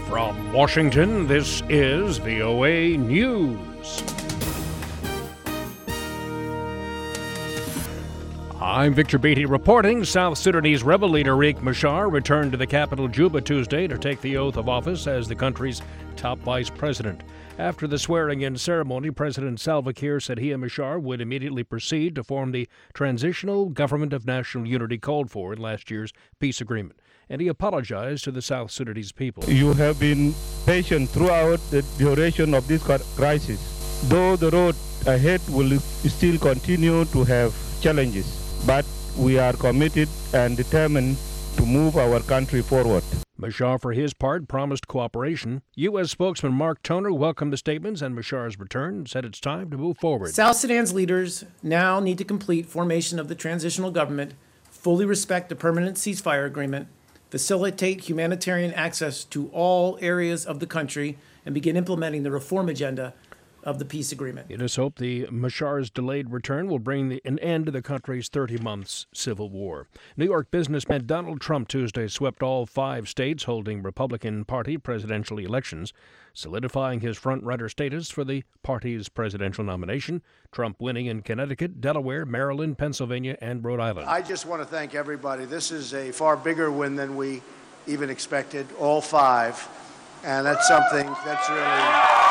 From Washington, this is VOA News. I'm Victor Beatty reporting. South Sudanese rebel leader Riek Machar returned to the capital Juba Tuesday to take the oath of office as the country's top vice president. After the swearing-in ceremony, President Salva Kiir said he and Machar would immediately proceed to form the transitional government of national unity called for in last year's peace agreement. And he apologized to the South Sudanese people. You have been patient throughout the duration of this crisis. Though the road ahead will still continue to have challenges, but we are committed and determined to move our country forward. Machar, for his part, promised cooperation. U.S. spokesman Mark Toner welcomed the statements and Machar's return and said it's time to move forward. South Sudan's leaders now need to complete formation of the transitional government, fully respect the permanent ceasefire agreement, facilitate humanitarian access to all areas of the country, and begin implementing the reform agenda of the peace agreement. It is hoped the Machar's delayed return will bring an end to the country's 30 months civil war. New York businessman Donald Trump Tuesday swept all 5 states holding Republican Party presidential elections, solidifying his front-runner status for the party's presidential nomination. Trump winning in Connecticut, Delaware, Maryland, Pennsylvania, and Rhode Island. I just want to thank everybody. This is a far bigger win than we even expected, all 5. And that's something that's really something.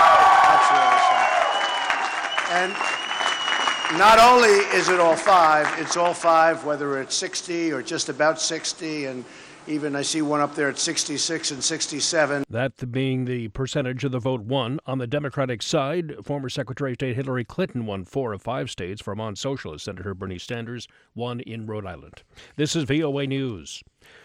And not only is it all 5, it's all 5, whether it's 60 or just about 60, and even I see one up there at 66 and 67. That being the percentage of the vote won. On the Democratic side, former Secretary of State Hillary Clinton won 4 of 5 states. Vermont Socialist Senator Bernie Sanders won in Rhode Island. This is VOA News.